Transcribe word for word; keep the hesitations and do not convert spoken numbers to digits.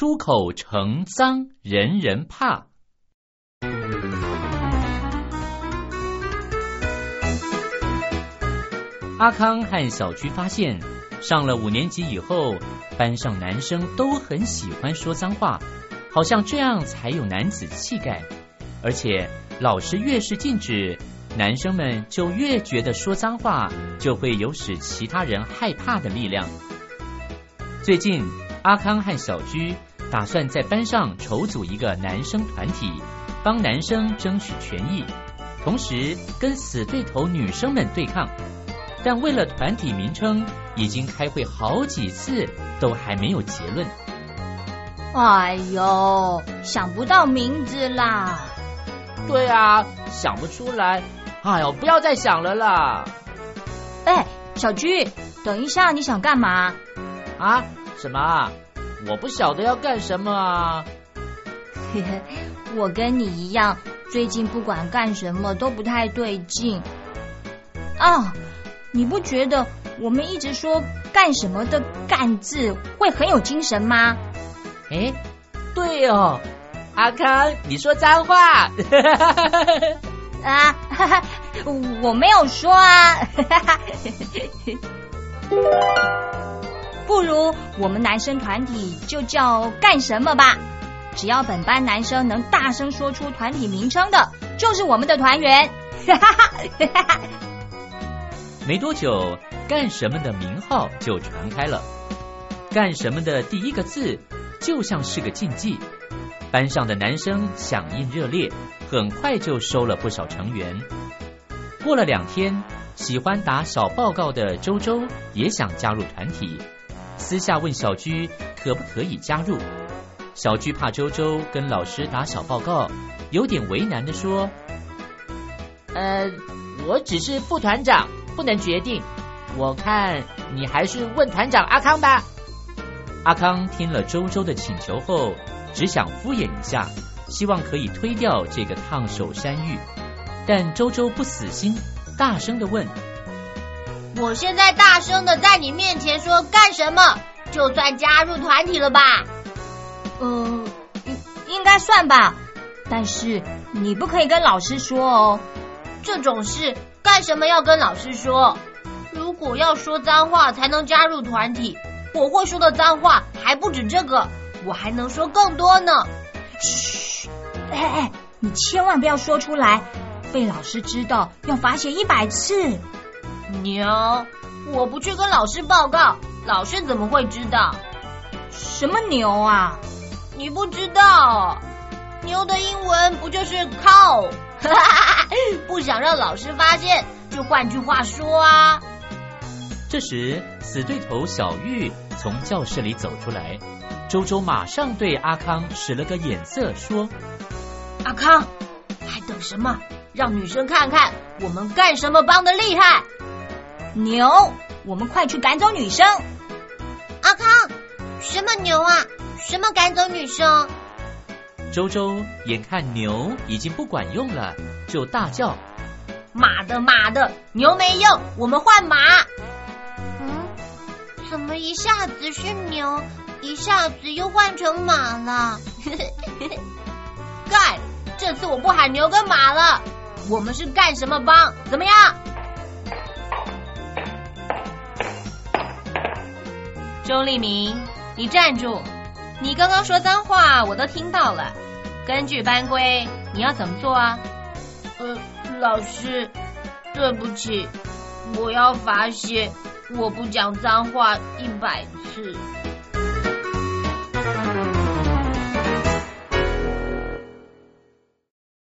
出口成脏，人人怕。阿康和小居发现，上了五年级以后，班上男生都很喜欢说脏话，好像这样才有男子气概。而且老师越是禁止，男生们就越觉得说脏话就会有使其他人害怕的力量。最近阿康和小居打算在班上筹组一个男生团体，帮男生争取权益，同时跟死对头女生们对抗。但为了团体名称，已经开会好几次，都还没有结论。 哎呦，想不到名字啦！ 对啊，想不出来。哎呦，不要再想了啦！ 哎，小居，等一下，你想干嘛？ 啊？什么啊？我不晓得要干什么啊。 我跟你一样，最近不管干什么都不太对劲。啊，你不觉得我们一直说干什么的干字会很有精神吗？ 哎，对哦，阿康，你说脏话。 啊，我没有说啊。不如我们男生团体就叫干什么吧，只要本班男生能大声说出团体名称的，就是我们的团员。 没多久，干什么的名号就传开了。干什么的第一个字就像是个禁忌，班上的男生响应热烈，很快就收了不少成员。过了两天，喜欢打小报告的周周也想加入团体，私下问小居可不可以加入。小居怕周周跟老师打小报告，有点为难地说： 呃，我只是副团长，不能决定，我看你还是问团长阿康吧。 阿康听了周周的请求后，只想敷衍一下，希望可以推掉这个烫手山芋。但周周不死心，大声地问： 我现在大声的在你面前说干什么，就算加入团体了吧？ 嗯、呃，应该算吧，但是你不可以跟老师说哦。 这种事干什么要跟老师说？如果要说脏话才能加入团体，我会说的脏话还不止这个，我还能说更多呢。 嘘，哎哎，你千万不要说出来，被老师知道要罚写一百次。 牛，我不去跟老师报告，老师怎么会知道？ 什么牛啊？ 你不知道？牛的英文不就是 cow？ 不想让老师发现，就换句话说啊。 这时，死对头小玉从教室里走出来，周周马上对阿康使了个眼色，说： 阿康，还等什么？让女生看看我们干什么帮的厉害。 牛，我们快去赶走女生。 阿康，什么牛啊？什么赶走女生？ 周周眼看牛已经不管用了，就大叫： 马的马的，牛没用，我们换马。 嗯，怎么一下子是牛，一下子又换成马了？ 干，这次我不喊牛跟马了，我们是干什么帮？怎么样？周立明，你站住！你刚刚说脏话，我都听到了。根据班规，你要怎么做啊？ 呃，老师，对不起，我要罚写我不讲脏话一百次。